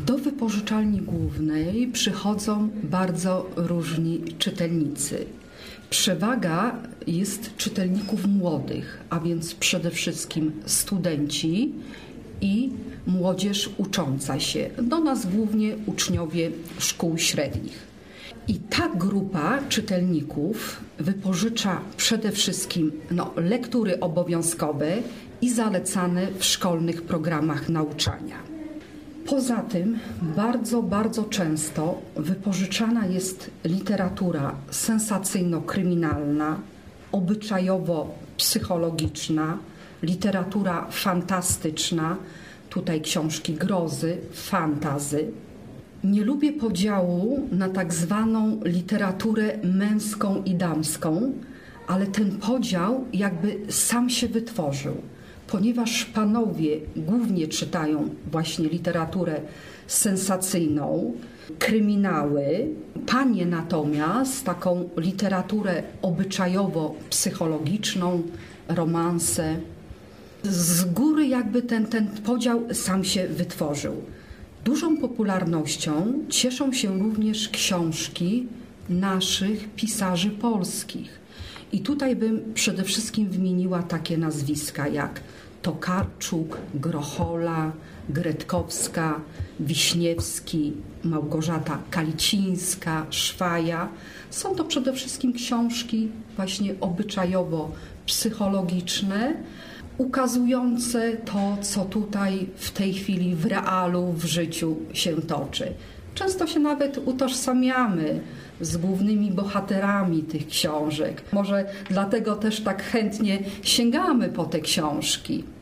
Do wypożyczalni głównej przychodzą bardzo różni czytelnicy. Przewaga jest czytelników młodych, a więc przede wszystkim studenci i młodzież ucząca się. Do nas głównie uczniowie szkół średnich. I ta grupa czytelników wypożycza przede wszystkim lektury obowiązkowe i zalecane w szkolnych programach nauczania. Poza tym bardzo często wypożyczana jest literatura sensacyjno-kryminalna, obyczajowo-psychologiczna, literatura fantastyczna, tutaj książki grozy, fantasy. Nie lubię podziału na tak zwaną literaturę męską i damską, ale ten podział jakby sam się wytworzył, ponieważ panowie głównie czytają właśnie literaturę sensacyjną, kryminały, panie natomiast taką literaturę obyczajowo-psychologiczną, romanse. Z góry jakby ten podział sam się wytworzył. Dużą popularnością cieszą się również książki naszych pisarzy polskich. I tutaj bym przede wszystkim wymieniła takie nazwiska jak Tokarczuk, Grochola, Gretkowska, Wiśniewski, Małgorzata Kalicińska, Szwaja. Są to przede wszystkim książki właśnie obyczajowo-psychologiczne, ukazujące to, co tutaj w tej chwili w realu, w życiu się toczy. Często się nawet utożsamiamy z głównymi bohaterami tych książek. Może dlatego też tak chętnie sięgamy po te książki.